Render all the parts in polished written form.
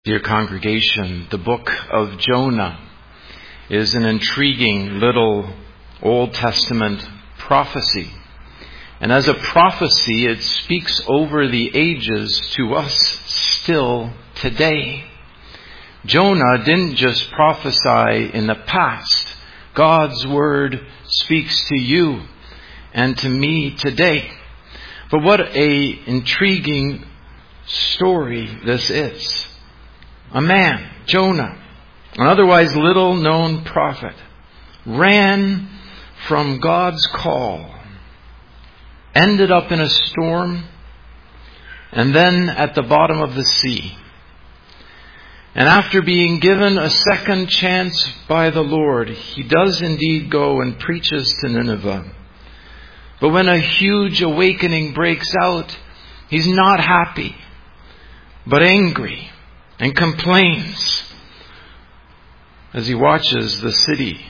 Dear congregation, the book of Jonah is an intriguing little Old Testament prophecy. And as a prophecy, it speaks over the ages to us still today. Jonah didn't just prophesy in the past. God's word speaks to you and to me today. But what an intriguing story this is. A man, Jonah, an otherwise little-known prophet, ran from God's call, ended up in a storm, and then at the bottom of the sea. And after being given a second chance by the Lord, he does indeed go and preaches to Nineveh. But when a huge awakening breaks out, he's not happy, but angry. And complains as he watches the city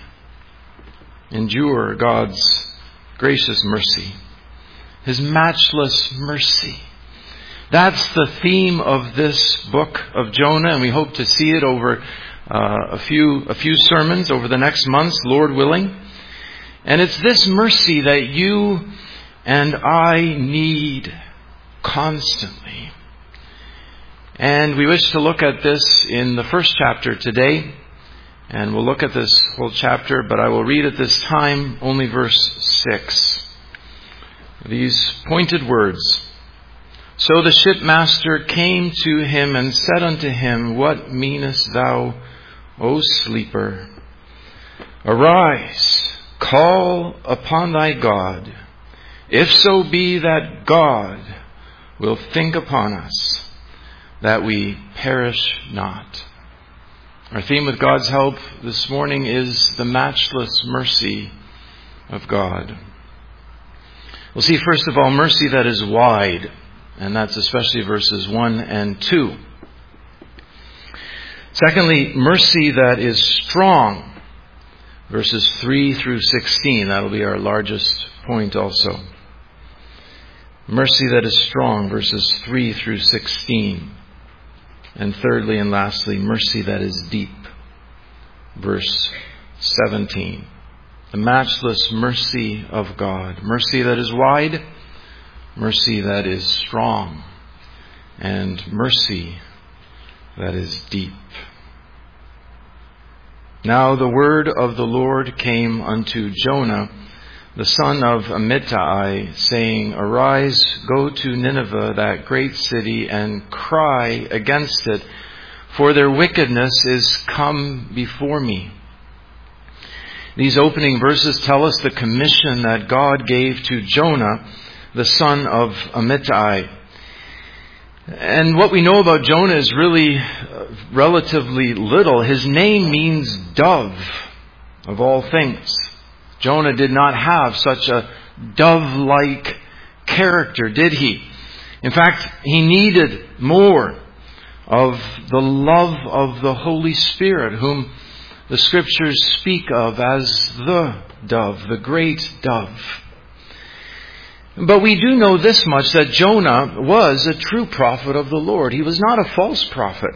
endure God's gracious mercy, His matchless mercy. That's the theme of this book of Jonah, and we hope to see it over a few sermons over the next months, Lord willing. And it's this mercy that you and I need constantly. And we wish to look at this in the first chapter today. And we'll look at this whole chapter, but I will read at this time only verse 6. These pointed words. So the shipmaster came to him and said unto him, What meanest thou, O sleeper? Arise, call upon thy God, if so be that God will think upon us, that we perish not. Our theme with God's help this morning is the matchless mercy of God. We'll see first of all mercy that is wide, and that's especially verses 1 and 2. Secondly, mercy that is strong, verses 3 through 16. That'll be our largest point also. Mercy that is strong, verses 3 through 16. And thirdly and lastly, mercy that is deep. Verse 17. The matchless mercy of God. Mercy that is wide. Mercy that is strong. And mercy that is deep. Now the word of the Lord came unto Jonah, the son of Amittai, saying, Arise, go to Nineveh, that great city, and cry against it, for their wickedness is come before me. These opening verses tell us the commission that God gave to Jonah, the son of Amittai. And what we know about Jonah is really relatively little. His name means dove, of all things. Jonah did not have such a dove-like character, did he? In fact, he needed more of the love of the Holy Spirit, whom the Scriptures speak of as the dove, the great dove. But we do know this much, that Jonah was a true prophet of the Lord. He was not a false prophet.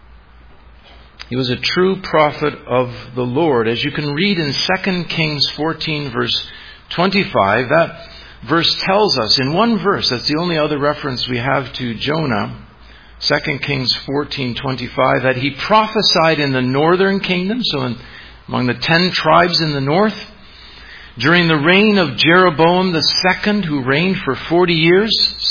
He was a true prophet of the Lord. As you can read in 2 Kings 14, verse 25, that verse tells us, in one verse, that's the only other reference we have to Jonah, 2 Kings 14:25, that he prophesied in the northern kingdom, so among the 10 tribes in the north, during the reign of Jeroboam II, who reigned for 40 years,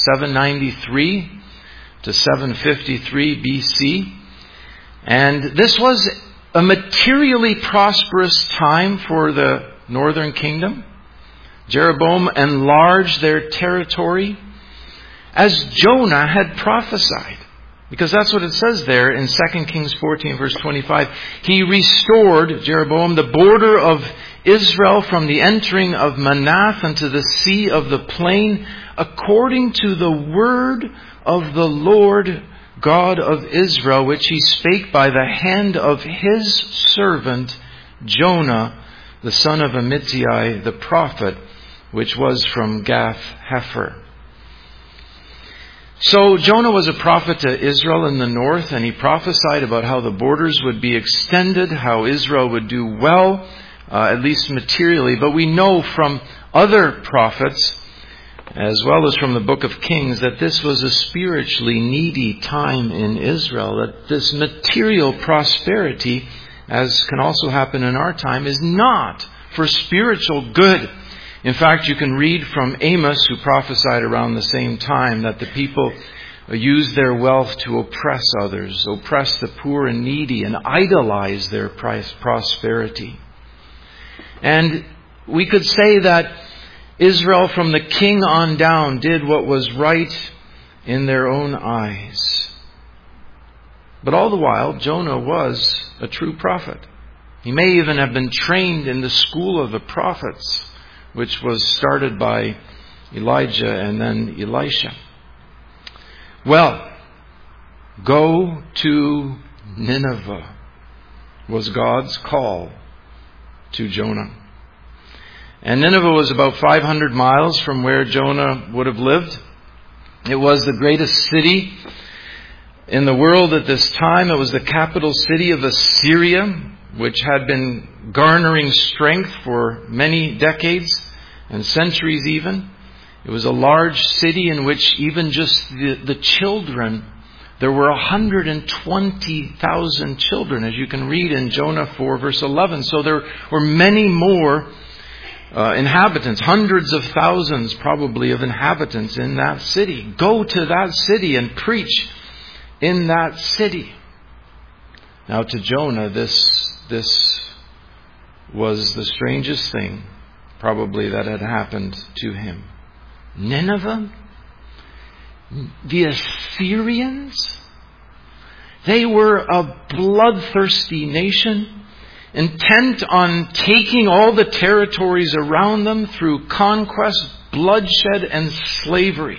793 to 753 BC. And this was a materially prosperous time for the northern kingdom. Jeroboam enlarged their territory as Jonah had prophesied. Because that's what it says there in 2 Kings 14 verse 25. He restored, Jeroboam, the border of Israel from the entering of Manath unto the sea of the plain, according to the word of the Lord God of Israel, which he spake by the hand of his servant Jonah, the son of Amittai, the prophet, which was from Gath-hepher. So Jonah was a prophet to Israel in the north, and he prophesied about how the borders would be extended, how Israel would do well, at least materially. But we know from other prophets, as well as from the book of Kings, that this was a spiritually needy time in Israel, that this material prosperity, as can also happen in our time, is not for spiritual good. In fact, you can read from Amos, who prophesied around the same time, that the people use their wealth to oppress others, oppress the poor and needy, and idolize their prosperity. And we could say that Israel, from the king on down, did what was right in their own eyes. But all the while, Jonah was a true prophet. He may even have been trained in the school of the prophets, which was started by Elijah and then Elisha. Well, go to Nineveh was God's call to Jonah. And Nineveh was about 500 miles from where Jonah would have lived. It was the greatest city in the world at this time. It was the capital city of Assyria, which had been garnering strength for many decades and centuries even. It was a large city in which even just the children, there were 120,000 children, as you can read in Jonah 4 verse 11. So there were many more inhabitants, hundreds of thousands probably of inhabitants in that city. Go to that city and preach in that city. Now to Jonah, this was the strangest thing probably that had happened to him. Nineveh, the Assyrians, they were a bloodthirsty nation, intent on taking all the territories around them through conquest, bloodshed, and slavery.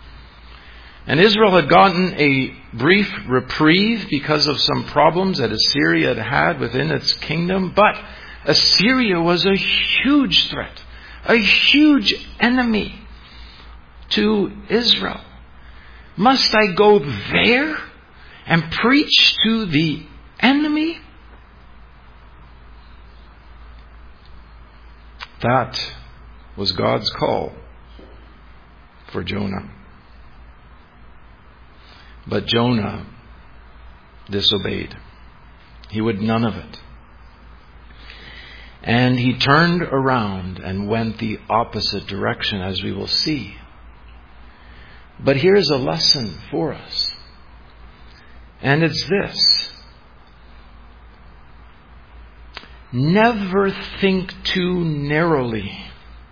And Israel had gotten a brief reprieve because of some problems that Assyria had within its kingdom. But Assyria was a huge threat, a huge enemy to Israel. Must I go there and preach to the enemy? That was God's call for Jonah. But Jonah disobeyed. He would none of it. And he turned around and went the opposite direction, as we will see. But here's a lesson for us. And it's this. Never think too narrowly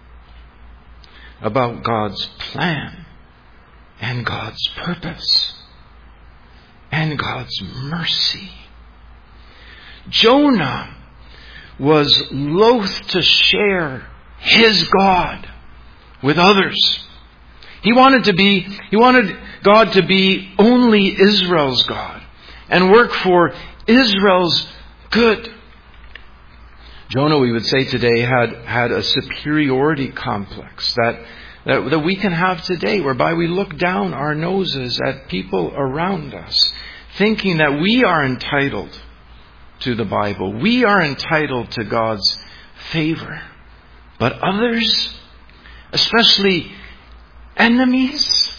about God's plan and God's purpose and God's mercy. Jonah was loath to share his God with others. He wanted God to be only Israel's God and work for Israel's good. Jonah, we would say today, had a superiority complex that we can have today, whereby we look down our noses at people around us, thinking that we are entitled to the Bible. We are entitled to God's favor. But others, especially enemies,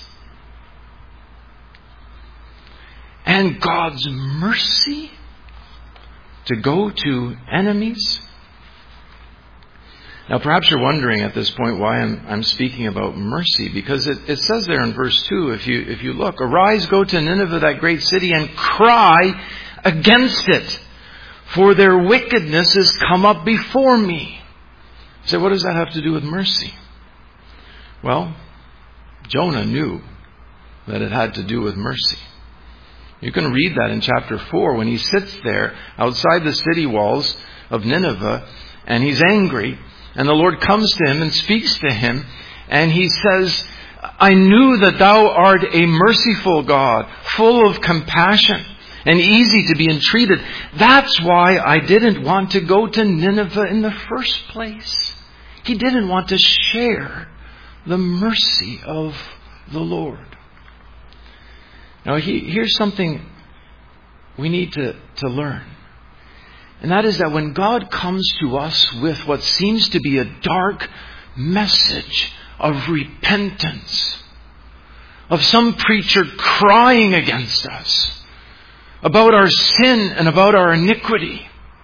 and God's mercy to go to enemies. Now perhaps you're wondering at this point why I'm speaking about mercy, because it says there in verse 2, if you look, arise, go to Nineveh, that great city, and cry against it, for their wickedness has come up before me. You say, what does that have to do with mercy? Well, Jonah knew that it had to do with mercy. You can read that in chapter 4 when he sits there outside the city walls of Nineveh and he's angry, and the Lord comes to him and speaks to him, and he says, I knew that thou art a merciful God, full of compassion and easy to be entreated. That's why I didn't want to go to Nineveh in the first place. He didn't want to share the mercy of the Lord. Now, here's something we need to learn. And that is that when God comes to us with what seems to be a dark message of repentance, of some preacher crying against us about our sin and about our iniquity,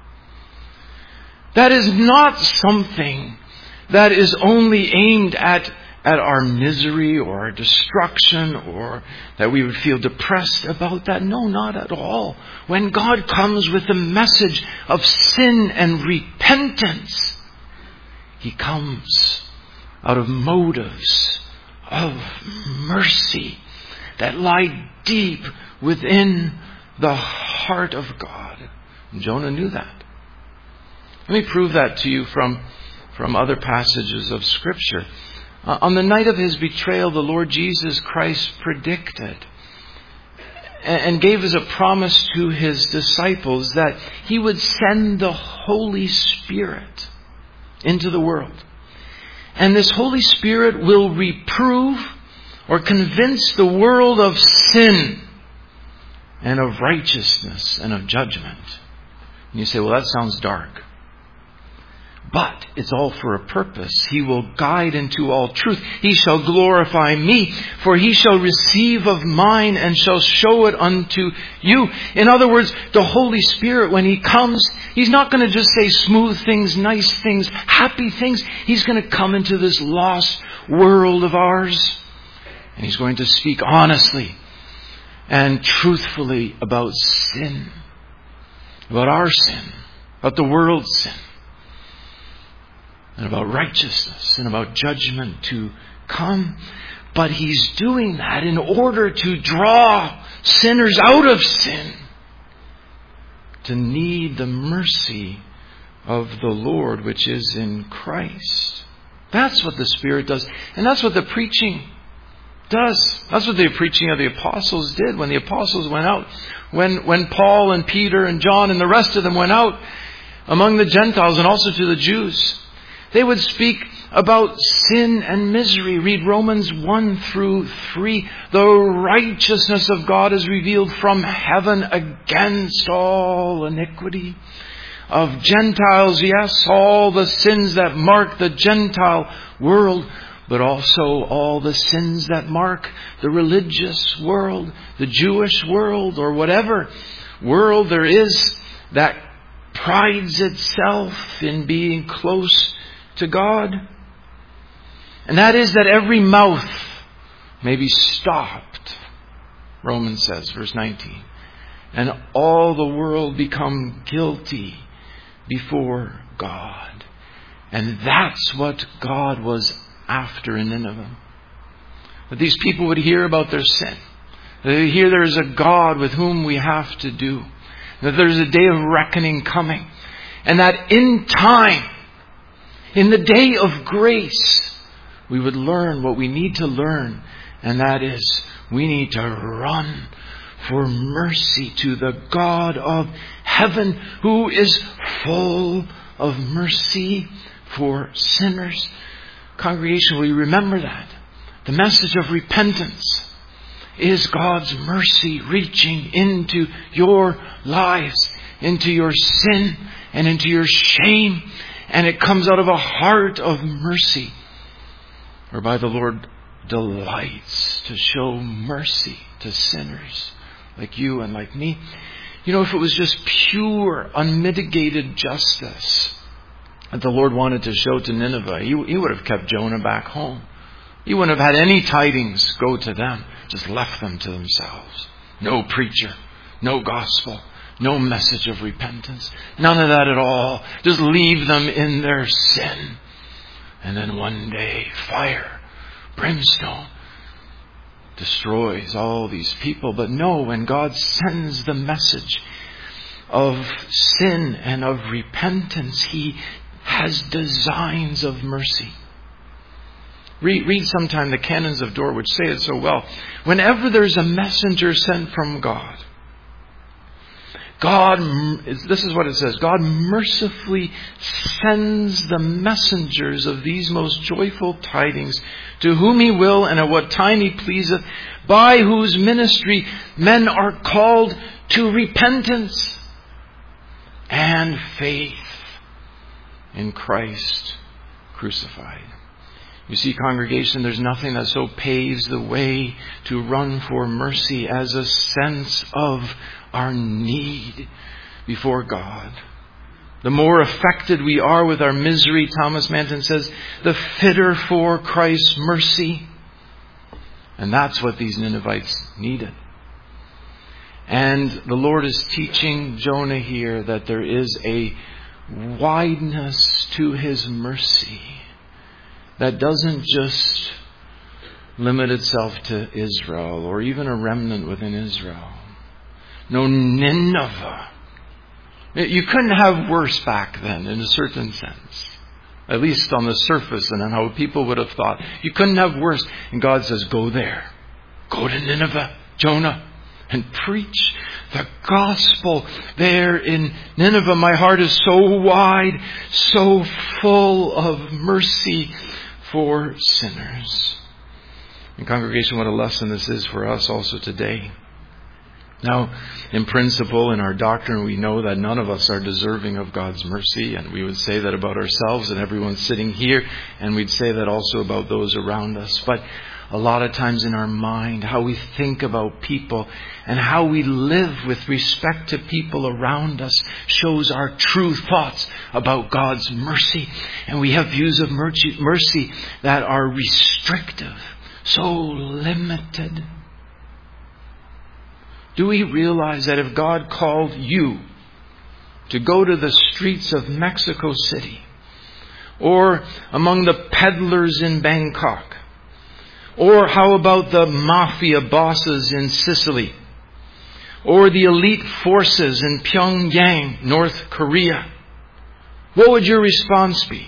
that is not something that is only aimed at our misery or our destruction, or that we would feel depressed about that. No, not at all. When God comes with the message of sin and repentance, He comes out of motives of mercy that lie deep within the heart of God. And Jonah knew that. Let me prove that to you from other passages of Scripture. On the night of His betrayal, the Lord Jesus Christ predicted and gave as a promise to His disciples that He would send the Holy Spirit into the world. And this Holy Spirit will reprove or convince the world of sin and of righteousness and of judgment. And you say, well, that sounds dark. But it's all for a purpose. He will guide into all truth. He shall glorify me, for He shall receive of mine and shall show it unto you. In other words, the Holy Spirit, when He comes, He's not going to just say smooth things, nice things, happy things. He's going to come into this lost world of ours, and He's going to speak honestly and truthfully about sin, about our sin, about the world's sin, and about righteousness and about judgment to come. But He's doing that in order to draw sinners out of sin, to need the mercy of the Lord, which is in Christ. That's what the Spirit does. And that's what the preaching does. That's what the preaching of the apostles did when the apostles went out. When Paul and Peter and John and the rest of them went out among the Gentiles and also to the Jews, they would speak about sin and misery. Read Romans 1-3. The righteousness of God is revealed from heaven against all iniquity. Of Gentiles, yes, all the sins that mark the Gentile world, but also all the sins that mark the religious world, the Jewish world, or whatever world there is that prides itself in being close to God. And that is that every mouth may be stopped, Romans says, verse 19, and all the world become guilty before God. And that's what God was after in Nineveh. That these people would hear about their sin. That they hear there is a God with whom we have to do. That there is a day of reckoning coming. And that in time, in the day of grace, we would learn what we need to learn. And that is, we need to run for mercy to the God of heaven, who is full of mercy for sinners. Congregation, will you remember that? The message of repentance is God's mercy reaching into your lives, into your sin and into your shame. And it comes out of a heart of mercy, whereby the Lord delights to show mercy to sinners like you and like me. You know, if it was just pure, unmitigated justice that the Lord wanted to show to Nineveh, He would have kept Jonah back home. He wouldn't have had any tidings go to them, just left them to themselves. No preacher, no gospel, no message of repentance, none of that at all. Just leave them in their sin. And then one day, fire, brimstone, destroys all these people. But no, when God sends the message of sin and of repentance, He has designs of mercy. Read sometime the Canons of Dort, which say it so well. Whenever there's a messenger sent from God, this is what it says, God mercifully sends the messengers of these most joyful tidings to whom He will and at what time He pleaseth, by whose ministry men are called to repentance and faith in Christ crucified. You see, congregation, there's nothing that so paves the way to run for mercy as a sense of our need before God. The more affected we are with our misery, Thomas Manton says, the fitter for Christ's mercy. And that's what these Ninevites needed. And the Lord is teaching Jonah here that there is a wideness to His mercy that doesn't just limit itself to Israel or even a remnant within Israel. No, Nineveh. You couldn't have worse back then in a certain sense. At least on the surface and on how people would have thought. You couldn't have worse. And God says, go there. Go to Nineveh, Jonah, and preach the gospel there in Nineveh. My heart is so wide, so full of mercy for sinners. And congregation, what a lesson this is for us also today. Now, in principle, in our doctrine, we know that none of us are deserving of God's mercy, and we would say that about ourselves and everyone sitting here, and we'd say that also about those around us. But a lot of times in our mind, how we think about people and how we live with respect to people around us shows our true thoughts about God's mercy. And we have views of mercy that are restrictive, so limited. Do we realize that if God called you to go to the streets of Mexico City, or among the peddlers in Bangkok, or how about the mafia bosses in Sicily, or the elite forces in Pyongyang, North Korea, what would your response be?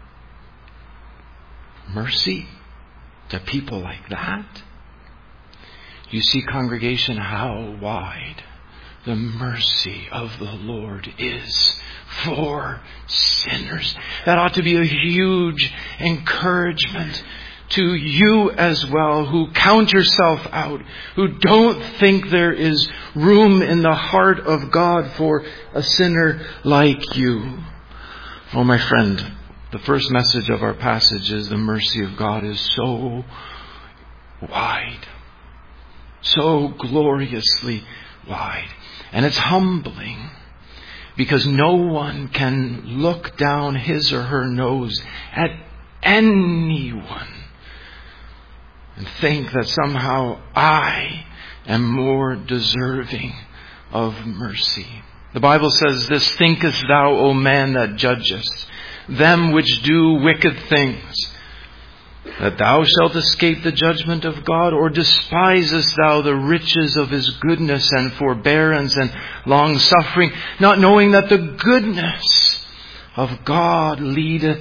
Mercy to people like that? You see, congregation, how wide the mercy of the Lord is for sinners. That ought to be a huge encouragement to you as well, who count yourself out, who don't think there is room in the heart of God for a sinner like you. Oh, my friend, the first message of our passage is the mercy of God is so wide. So gloriously wide. And it's humbling because no one can look down his or her nose at anyone and think that somehow I am more deserving of mercy. The Bible says this, thinkest thou, O man, that judgest them which do wicked things, that thou shalt escape the judgment of God? Or despisest thou the riches of His goodness and forbearance and long-suffering, not knowing that the goodness of God leads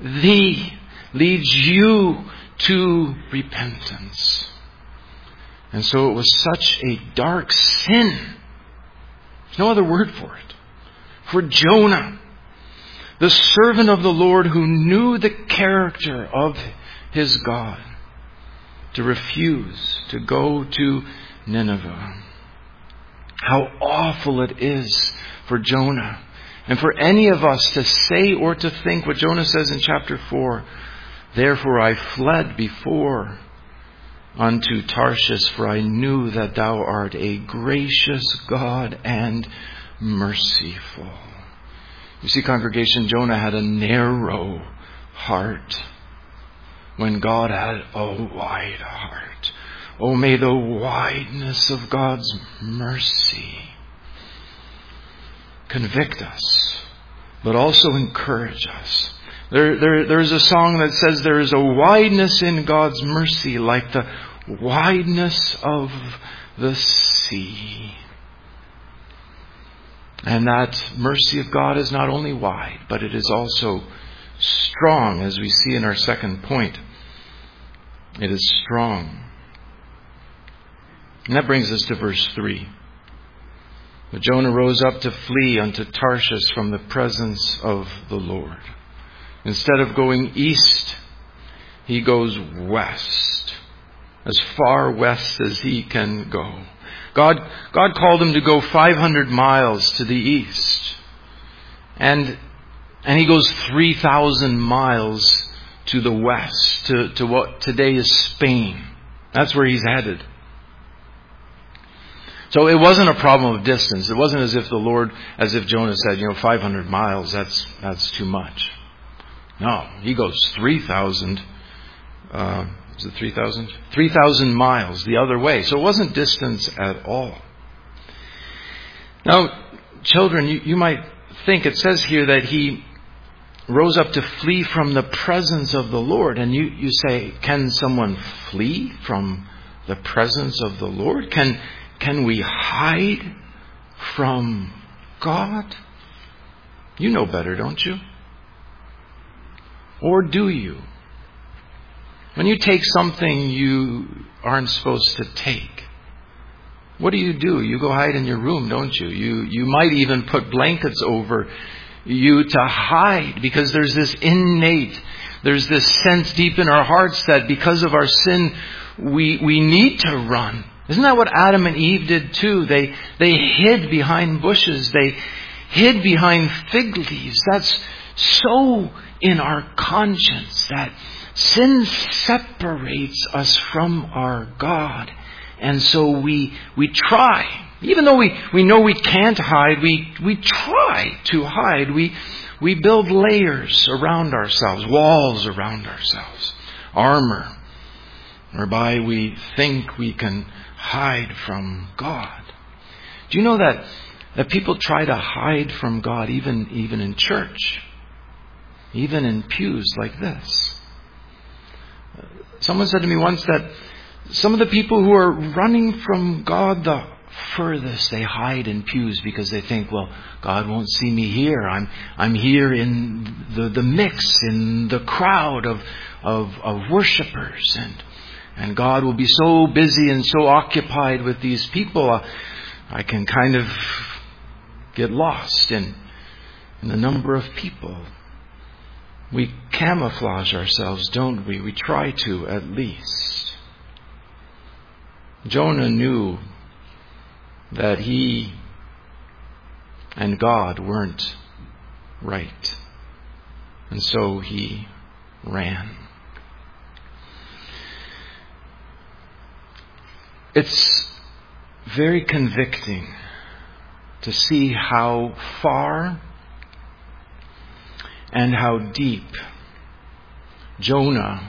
you to repentance? And so it was such a dark sin. There's no other word for it. For Jonah, the servant of the Lord who knew the character of his God, to refuse to go to Nineveh. How awful it is for Jonah and for any of us to say or to think what Jonah says in chapter 4. Therefore I fled before unto Tarshish, for I knew that thou art a gracious God and merciful. You see, congregation, Jonah had a narrow heart when God had a wide heart. Oh, may the wideness of God's mercy convict us, but also encourage us. There's a song that says there is a wideness in God's mercy like the wideness of the sea. And that mercy of God is not only wide, but it is also strong, as we see in our second point. It is strong. And that brings us to verse 3. But Jonah rose up to flee unto Tarshish from the presence of the Lord. Instead of going east, he goes west, as far west as he can go. God called him to go 500 miles to the east. And he goes 3,000 miles to the west, to what today is Spain. That's where he's headed. So it wasn't a problem of distance. It wasn't as if Jonah said, 500 miles, that's too much. No, he goes 3,000, is it 3,000? 3,000 miles the other way. So it wasn't distance at all. Now, children, you might think it says here that he rose up to flee from the presence of the Lord. And you say, can someone flee from the presence of the Lord? Can we hide from God? You know better, don't you? Or do you? When you take something you aren't supposed to take, what do? You go hide in your room, don't you? You might even put blankets over you to hide, because there's this sense deep in our hearts that because of our sin, we need to run. Isn't that what Adam and Eve did too? They hid behind bushes. They hid behind fig leaves. That's so in our conscience that sin separates us from our God. And so we try. Even though we know we can't hide, we try to hide. We build layers around ourselves, walls around ourselves, armor, whereby we think we can hide from God. Do you know that people try to hide from God even in church, even in pews like this? Someone said to me once that some of the people who are running from God the furthest, they hide in pews because they think, well, God won't see me here. I'm here in the mix, in the crowd of worshipers, and God will be so busy and so occupied with these people, I can kind of get lost in the number of people. We camouflage ourselves, don't we? We try to, at least. Jonah knew that he and God weren't right. And so he ran. It's very convicting to see how far and how deep Jonah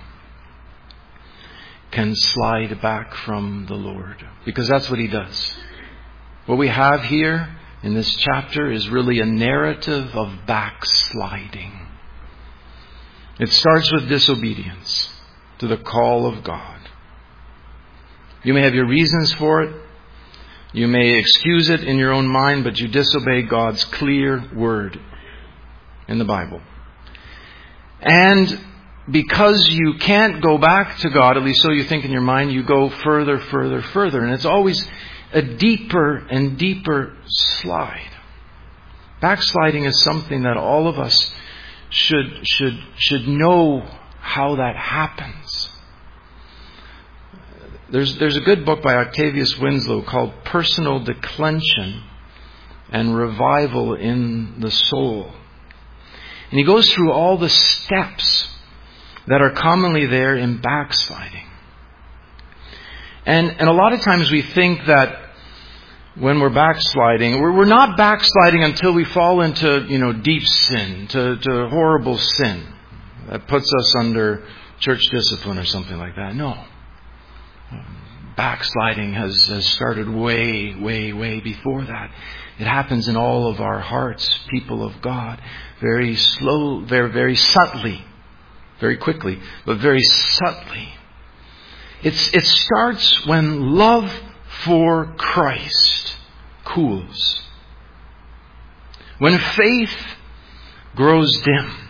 can slide back from the Lord. Because that's what he does. What we have here in this chapter is really a narrative of backsliding. It starts with disobedience to the call of God. You may have your reasons for it. You may excuse it in your own mind, but you disobey God's clear word in the Bible. And because you can't go back to God, at least so you think in your mind, you go further. And it's always a deeper and deeper slide. Backsliding is something that all of us should know how that happens. There's a good book by Octavius Winslow called Personal Declension and Revival in the Soul. And he goes through all the steps that are commonly there in backsliding. And a lot of times we think that when we're backsliding, we're not backsliding until we fall into, deep sin, to horrible sin that puts us under church discipline or something like that. No. Backsliding has started way before that. It happens in all of our hearts, people of God, very slow, very subtly, very quickly, but very subtly. It starts when love for Christ cools. When faith grows dim.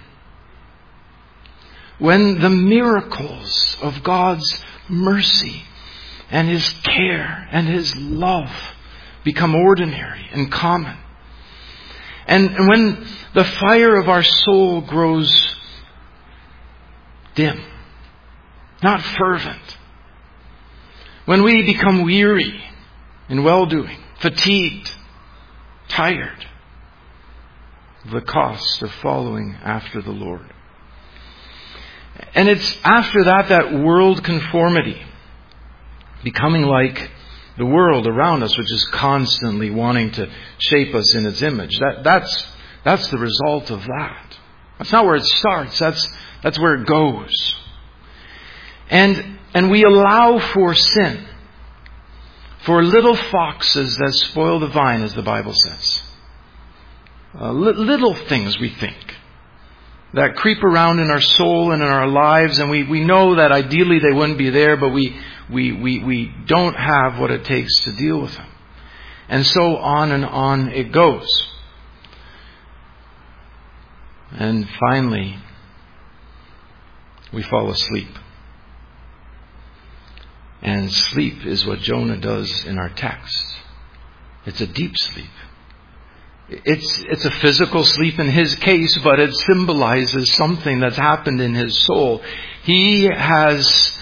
When the miracles of God's mercy and His care and His love become ordinary and common. And when the fire of our soul grows dim, not fervent, when we become weary in well-doing, fatigued, tired of the cost of following after the Lord. And it's after that world conformity, becoming like the world around us, which is constantly wanting to shape us in its image. That's the result of that. That's not where it starts. That's where it goes. And we allow for sin, for little foxes that spoil the vine, as the Bible says. Little things, we think, that creep around in our soul and in our lives, and we know that ideally they wouldn't be there, but we don't have what it takes to deal with them. And so on it goes. And finally, we fall asleep. And sleep is what Jonah does in our text. It's a deep sleep. It's a physical sleep in his case, but it symbolizes something that's happened in his soul. He has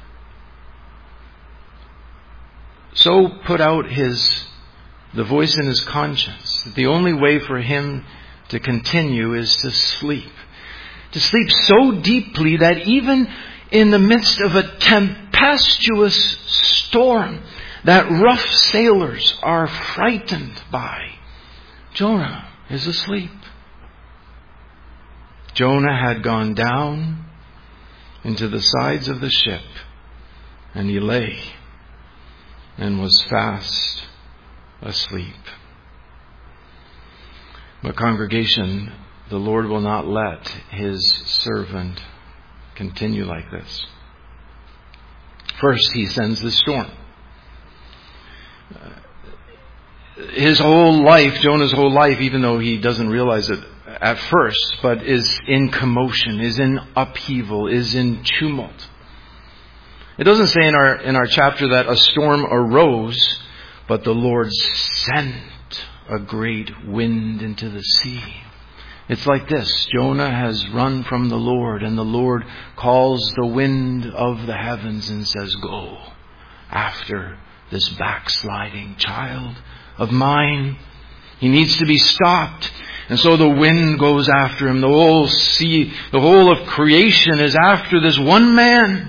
so put out the voice in his conscience that the only way for him to continue is to sleep. To sleep so deeply that even in the midst of a tempestuous storm that rough sailors are frightened by, Jonah is asleep. Jonah had gone down into the sides of the ship, and he lay and was fast asleep. But congregation, the Lord will not let His servant continue like this. First, He sends the storm. His whole life, Jonah's whole life, even though he doesn't realize it at first, but is in commotion, is in upheaval, is in tumult. It doesn't say in our chapter that a storm arose, but the Lord sent a great wind into the sea. It's like this. Jonah has run from the Lord, and the Lord calls the wind of the heavens and says, "Go after this backsliding child of mine. He needs to be stopped." And so the wind goes after him. The whole sea, the whole of creation is after this one man.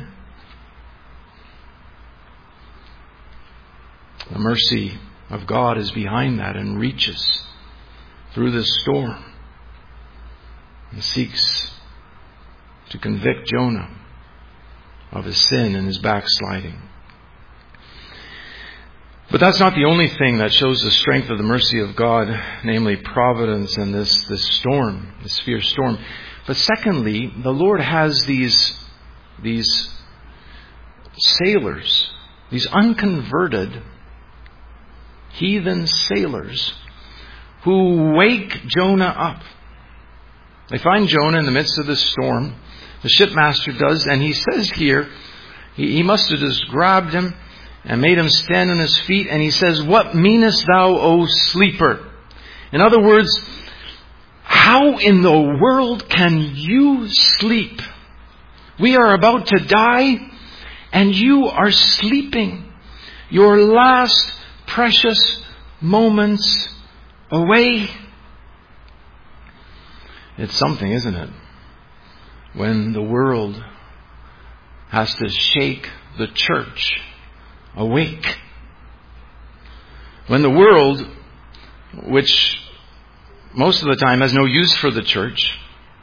The mercy of God is behind that and reaches through this storm and seeks to convict Jonah of his sin and his backsliding. But that's not the only thing that shows the strength of the mercy of God, namely providence and this storm, this fierce storm. But secondly, the Lord has these sailors, these unconverted heathen sailors who wake Jonah up. They find Jonah in the midst of the storm. The shipmaster does, and he says here, he must have just grabbed him and made him stand on his feet, and he says, "What meanest thou, O sleeper?" In other words, how in the world can you sleep? We are about to die, and you are sleeping. Your last precious moments away. It's something, isn't it? When the world has to shake the church awake. When the world, which most of the time has no use for the church,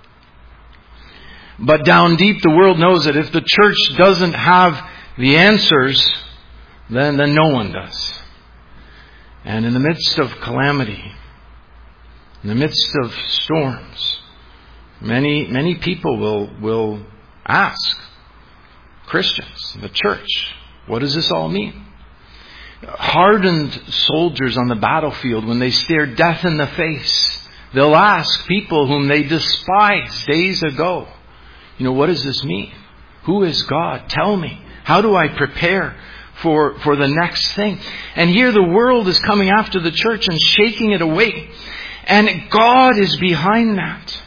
but down deep the world knows that if the church doesn't have the answers, then no one does. And in the midst of calamity, in the midst of storms, many people will ask Christians, the church, what does this all mean? Hardened soldiers on the battlefield, when they stare death in the face, they'll ask people whom they despised days ago, what does this mean? Who is God? Tell me. How do I prepare for the next thing. And here the world is coming after the church and shaking it away. And God is behind that.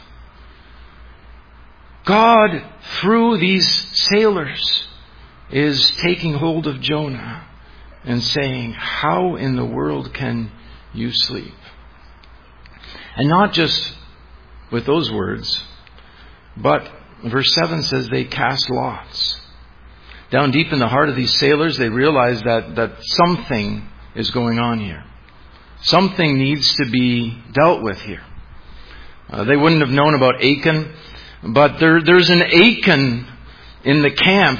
God, through these sailors, is taking hold of Jonah and saying, how in the world can you sleep? And not just with those words, but verse 7 says they cast lots. Down deep in the heart of these sailors, they realize that something is going on here. Something needs to be dealt with here. They wouldn't have known about Achan, but there's an Achan in the camp.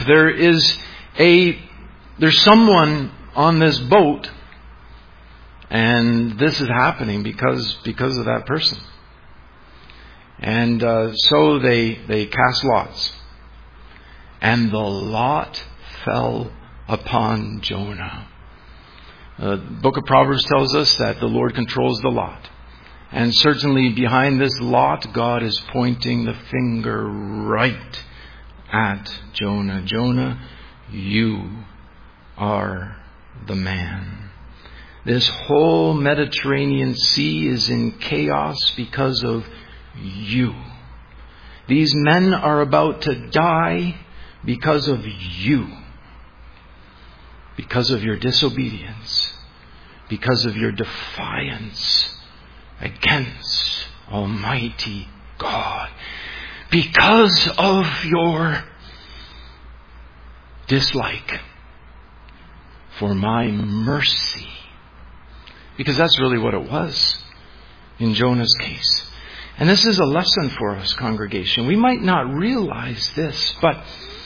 There's someone on this boat, and this is happening because of that person. And so they cast lots. And the lot fell upon Jonah. The book of Proverbs tells us that the Lord controls the lot. And certainly behind this lot, God is pointing the finger right at Jonah. Jonah, you are the man. This whole Mediterranean Sea is in chaos because of you. These men are about to die because of you. Because of your disobedience. Because of your defiance against Almighty God. Because of your dislike for my mercy. Because that's really what it was in Jonah's case. And this is a lesson for us, congregation. We might not realize this, but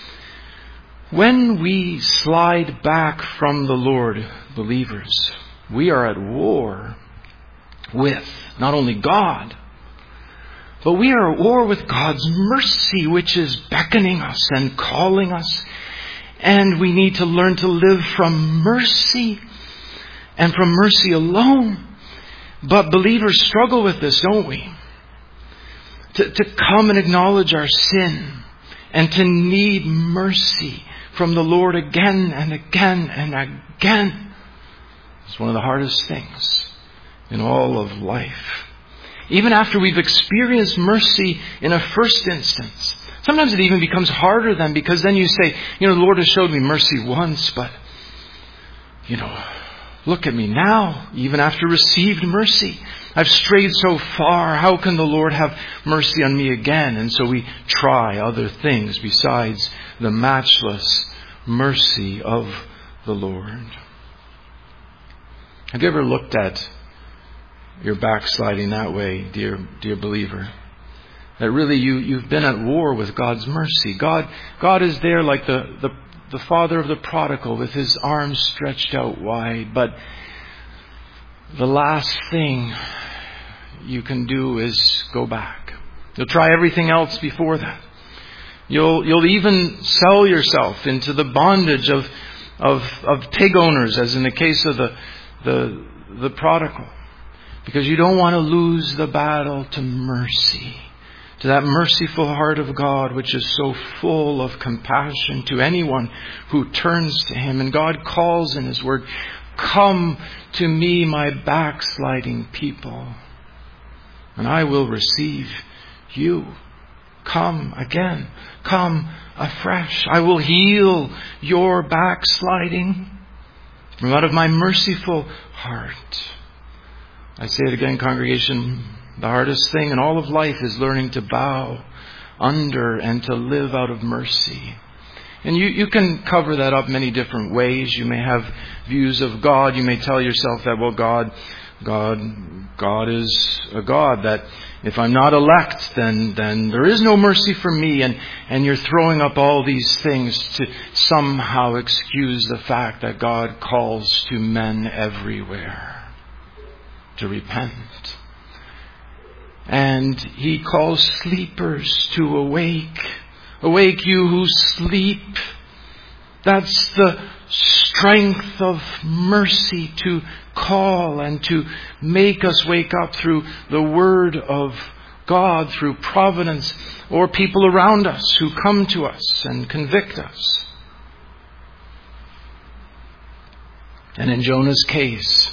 when we slide back from the Lord, believers, we are at war with not only God, but we are at war with God's mercy, which is beckoning us and calling us. And we need to learn to live from mercy and from mercy alone. But believers struggle with this, don't we? To come and acknowledge our sin and to need mercy from the Lord again and again and again. It's one of the hardest things in all of life. Even after we've experienced mercy in a first instance, sometimes it even becomes harder then, because then you say, the Lord has showed me mercy once, but, look at me now, even after received mercy. I've strayed so far. How can the Lord have mercy on me again? And so we try other things besides the matchless mercy of the Lord. Have you ever looked at your backsliding that way, dear believer? That really you've been at war with God's mercy. God is there like the father of the prodigal with his arms stretched out wide. But the last thing you can do is go back. You'll try everything else before that. You'll even sell yourself into the bondage of pig owners, as in the case of the prodigal, because you don't want to lose the battle to mercy, to that merciful heart of God, which is so full of compassion to anyone who turns to Him. And God calls in His Word, "Come to me, my backsliding people, and I will receive you. Come again. Come afresh. I will heal your backsliding from out of my merciful heart." I say it again, congregation. The hardest thing in all of life is learning to bow under and to live out of mercy. And you can cover that up many different ways. You may have views of God. You may tell yourself that, well, God is a God that if I'm not elect, then there is no mercy for me. And you're throwing up all these things to somehow excuse the fact that God calls to men everywhere to repent. And He calls sleepers to awake. Awake, you who sleep. That's the strength of mercy, to call and to make us wake up through the Word of God, through providence, or people around us who come to us and convict us. And in Jonah's case,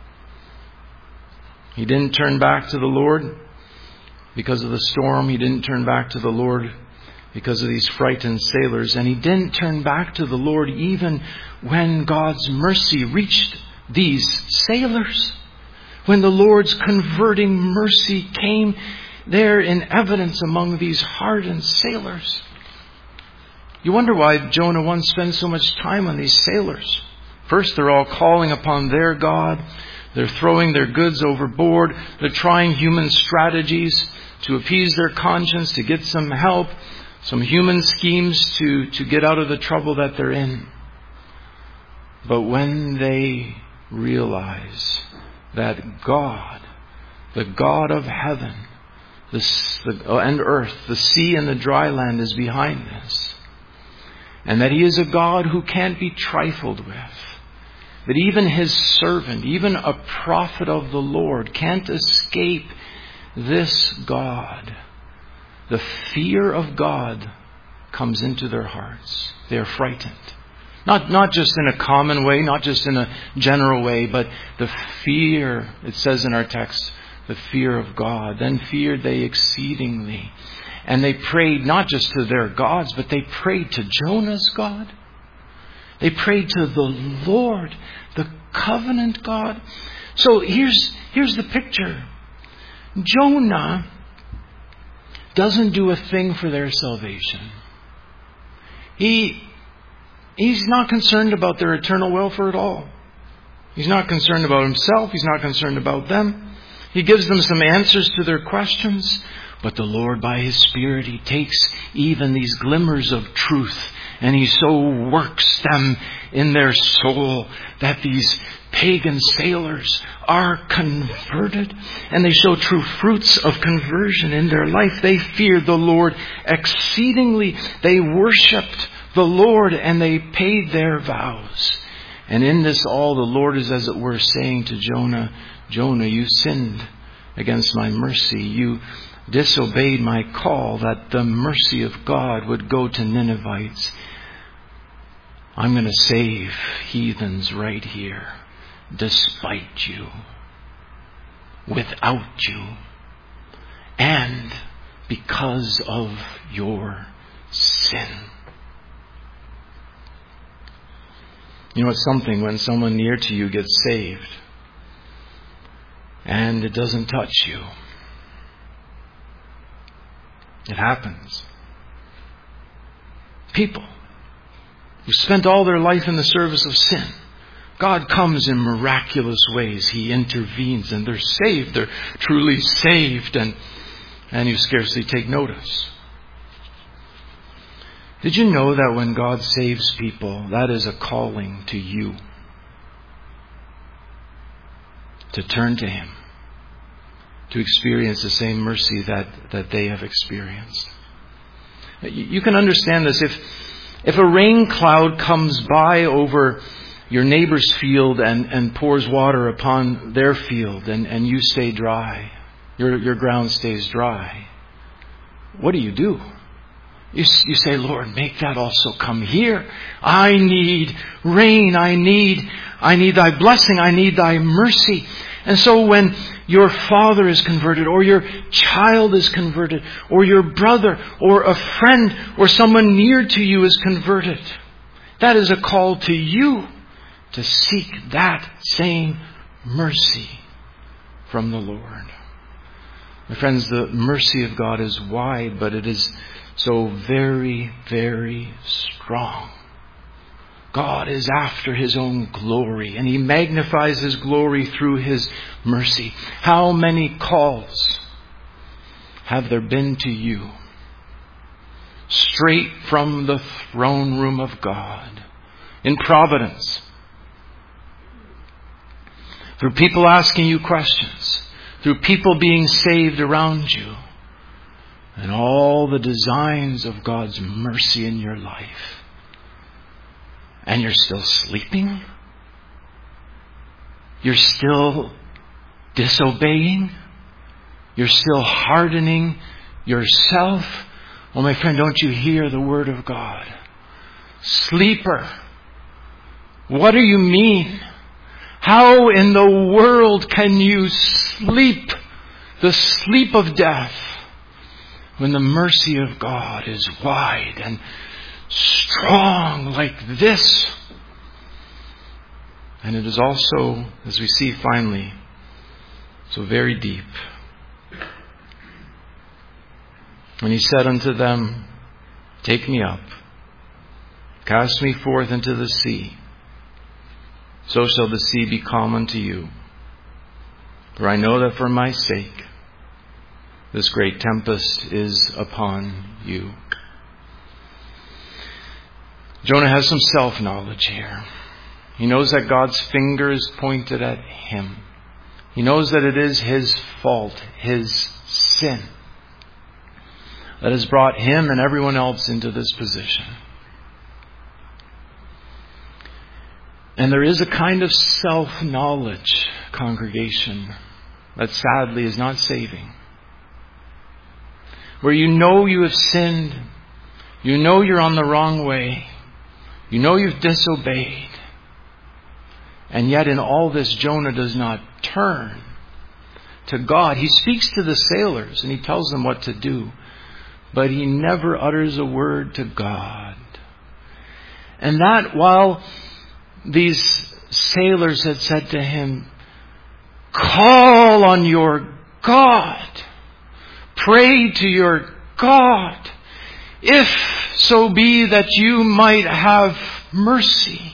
he didn't turn back to the Lord because of the storm. He didn't turn back to the Lord because of these frightened sailors. And he didn't turn back to the Lord even when God's mercy reached these sailors. When the Lord's converting mercy came there in evidence among these hardened sailors. You wonder why Jonah 1 spends so much time on these sailors. First, they're all calling upon their God. They're throwing their goods overboard. They're trying human strategies to appease their conscience, to get some help, some human schemes to get out of the trouble that they're in. But when they realize that God, the God of heaven and earth, the sea and the dry land is behind this, and that He is a God who can't be trifled with, that even His servant, even a prophet of the Lord, can't escape this God, the fear of God comes into their hearts. They are frightened. Not just in a common way, not just in a general way, but the fear, it says in our text, the fear of God. Then feared they exceedingly. And they prayed not just to their gods, but they prayed to Jonah's God. They prayed to the Lord, the covenant God. So here's the picture. Jonah doesn't do a thing for their salvation. He's not concerned about their eternal welfare at all. He's not concerned about himself. He's not concerned about them. He gives them some answers to their questions. But the Lord, by His Spirit, He takes even these glimmers of truth and He so works them in their soul that these pagan sailors are converted and they show true fruits of conversion in their life. They feared the Lord exceedingly. They worshipped the Lord and they paid their vows. And in this all, the Lord is, as it were, saying to Jonah, Jonah, you sinned against my mercy. You disobeyed my call that the mercy of God would go to Ninevites. I'm going to save heathens right here, despite you, without you, and because of your sin. You know, it's something when someone near to you gets saved and it doesn't touch you. It happens. People who spent all their life in the service of sin, God comes in miraculous ways. He intervenes and they're saved. They're truly saved and you scarcely take notice. Did you know that when God saves people, that is a calling to you to turn to Him, to experience the same mercy that they have experienced? You can understand this. If a rain cloud comes by over your neighbor's field and pours water upon their field and you stay dry, your ground stays dry, what do? You say, Lord, make that also come here. I need rain. I need Thy blessing. I need Thy mercy. And so when your father is converted, or your child is converted, or your brother, or a friend, or someone near to you is converted, that is a call to you to seek that same mercy from the Lord. My friends, the mercy of God is wide, but it is so very, very strong. God is after His own glory, and He magnifies His glory through His mercy. How many calls have there been to you straight from the throne room of God in providence, through people asking you questions, through people being saved around you, and all the designs of God's mercy in your life. And you're still sleeping? You're still disobeying? You're still hardening yourself? Oh, my friend, don't you hear the word of God? Sleeper, what do you mean How in the world can you sleep the sleep of death when the mercy of God is wide and strong like this? And it is also, as we see finally, so very deep. When he said unto them, take me up, cast me forth into the sea, so shall the sea be calm unto you. For I know that for my sake this great tempest is upon you. Jonah has some self-knowledge here. He knows that God's finger is pointed at him. He knows that it is his fault, his sin, that has brought him and everyone else into this position. And there is a kind of self-knowledge, congregation, that sadly is not saving. Where you know you have sinned, you know you're on the wrong way, you know you've disobeyed, and yet in all this Jonah does not turn to God. He speaks to the sailors and he tells them what to do, but he never utters a word to God. And that while these sailors had said to him, call on your God, pray to your God, if so be that you might have mercy.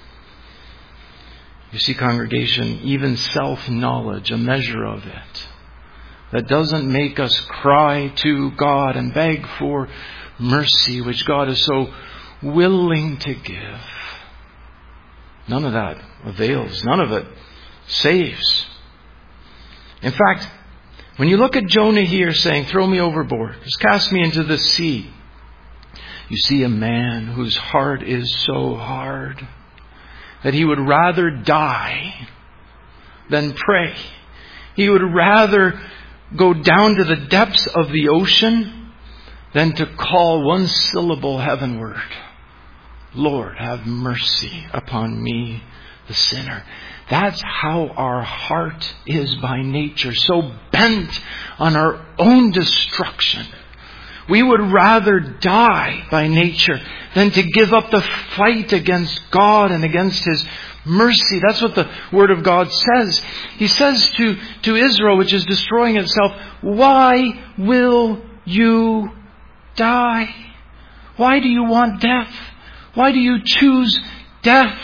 You see, congregation, even self-knowledge, a measure of it, that doesn't make us cry to God and beg for mercy, which God is so willing to give. None of that avails. None of it saves. In fact, when you look at Jonah here saying, throw me overboard, just cast me into the sea, you see a man whose heart is so hard that he would rather die than pray. He would rather go down to the depths of the ocean than to call one syllable heavenward. Lord, have mercy upon me, the sinner. That's how our heart is by nature, so bent on our own destruction. We would rather die by nature than to give up the fight against God and against His mercy. That's what the Word of God says. He says to Israel, which is destroying itself, why will you die? Why do you want death? Why do you choose death?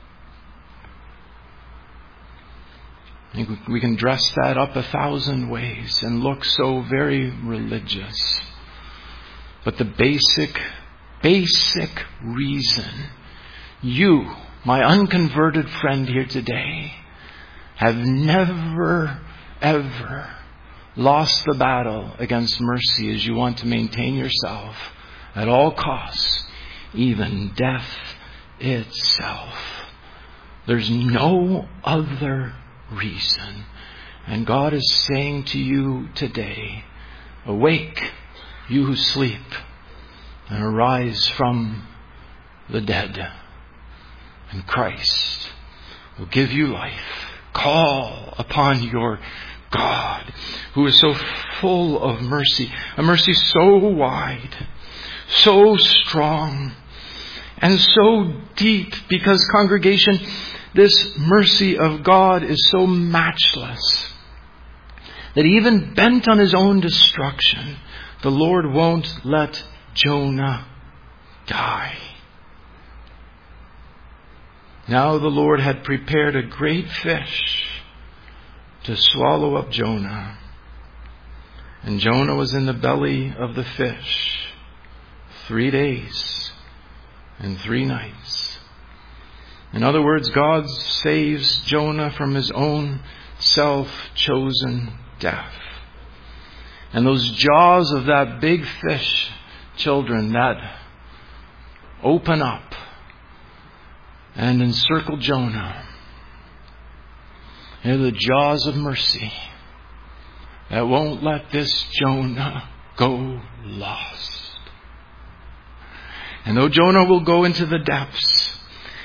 We can dress that up 1,000 ways and look so very religious. But the basic reason you, my unconverted friend here today, have never, ever lost the battle against mercy is you want to maintain yourself at all costs, even death itself. There's no other reason. And God is saying to you today, awake, you who sleep, and arise from the dead. And Christ will give you life. Call upon your God, who is so full of mercy, a mercy so wide, so strong, and so deep, because, congregation, this mercy of God is so matchless that even bent on His own destruction, the Lord won't let Jonah die. Now the Lord had prepared a great fish to swallow up Jonah. And Jonah was in the belly of the fish 3 days and 3 nights. In other words, God saves Jonah from his own self-chosen death. And those jaws of that big fish, children, that open up and encircle Jonah, they're the jaws of mercy that won't let this Jonah go lost. And though Jonah will go into the depths,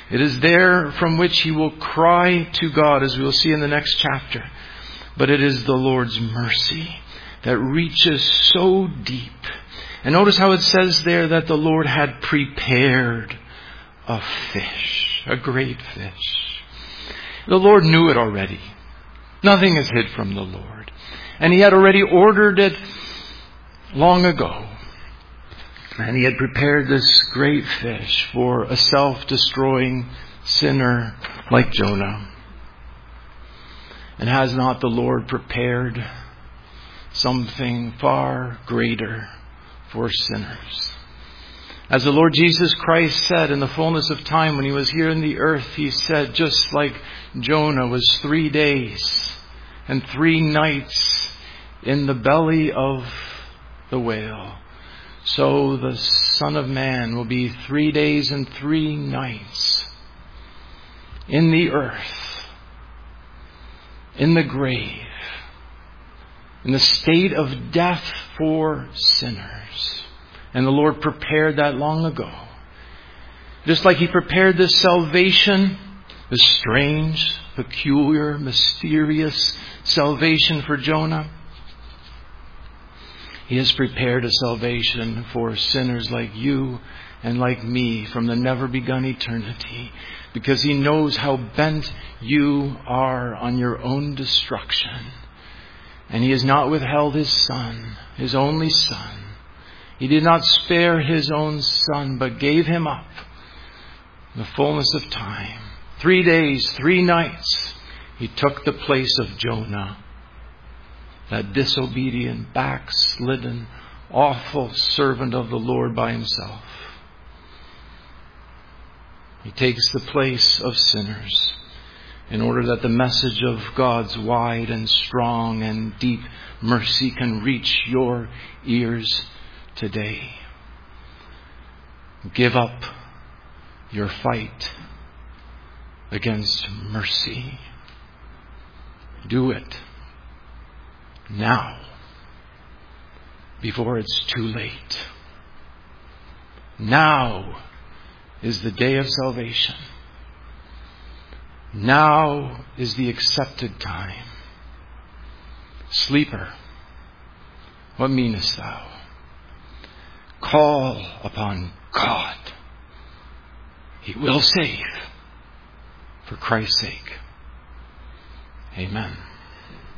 It is there from which he will cry to God, as we will see in the next chapter. But it is the Lord's mercy that reaches so deep. And notice how it says there that the Lord had prepared a fish, a great fish. The Lord knew it already. Nothing is hid from the Lord. And he had already ordered it long ago. And he had prepared this great fish for a self-destroying sinner like Jonah. And has not the Lord prepared something far greater for sinners? As the Lord Jesus Christ said in the fullness of time when he was here in the earth, he said, just like Jonah was 3 days and 3 nights in the belly of the whale, so the Son of Man will be 3 days and 3 nights in the earth, in the grave, in the state of death for sinners. And the Lord prepared that long ago. Just like he prepared this salvation, this strange, peculiar, mysterious salvation for Jonah, he has prepared a salvation for sinners like you and like me from the never begun eternity, because he knows how bent you are on your own destruction. And he has not withheld his Son, his only Son. He did not spare his own Son, but gave him up in the fullness of time. 3 days, 3 nights, he took the place of Jonah, that disobedient, backslidden, awful servant of the Lord by himself. He takes the place of sinners in order that the message of God's wide and strong and deep mercy can reach your ears today. Give up your fight against mercy. Do it now, before it's too late. Now is the day of salvation. Now is the accepted time. Sleeper, what meanest thou? Call upon God. He will save for Christ's sake. Amen.